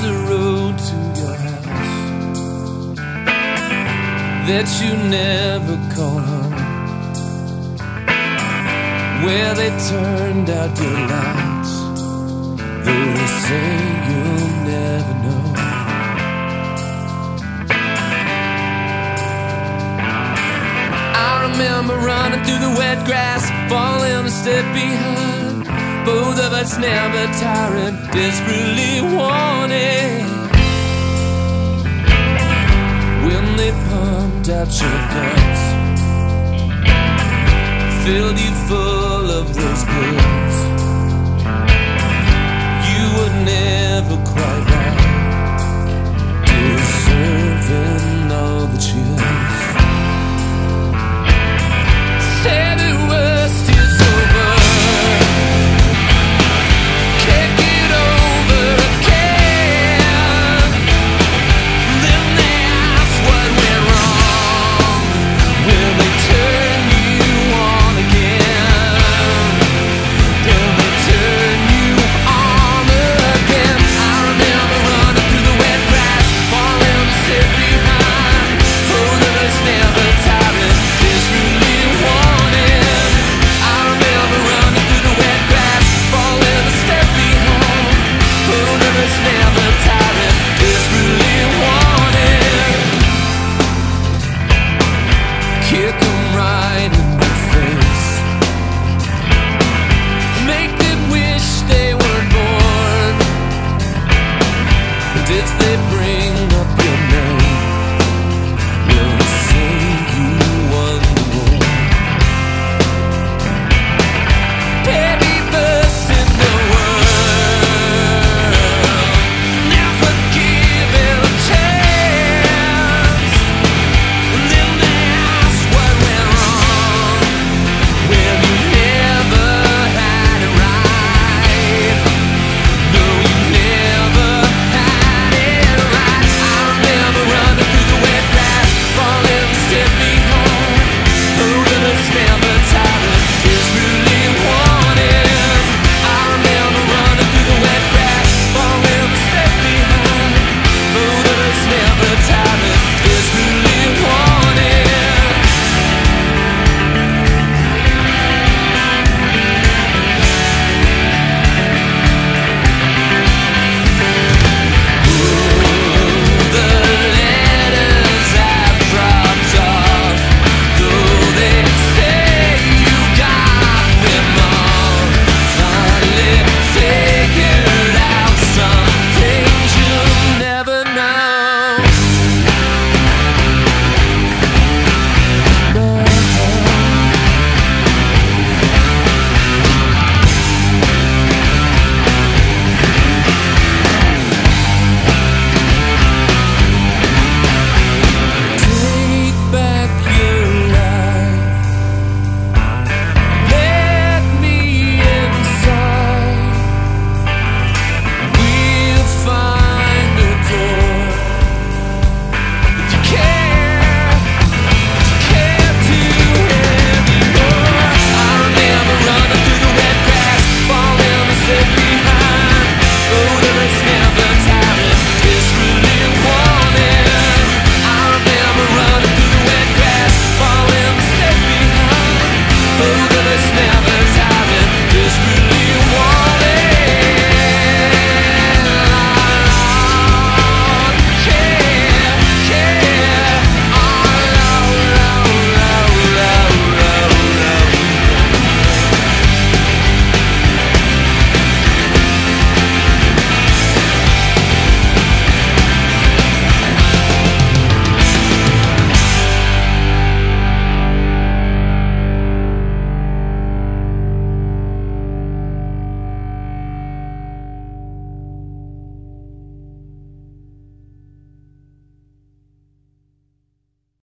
the road to your house that you never call home, where they turned out your lights, though they say you'll never know. I remember running through the wet grass, falling a step behind, both of us never tiring, desperately wanting. When they pumped out your guts, filled you full of those pills,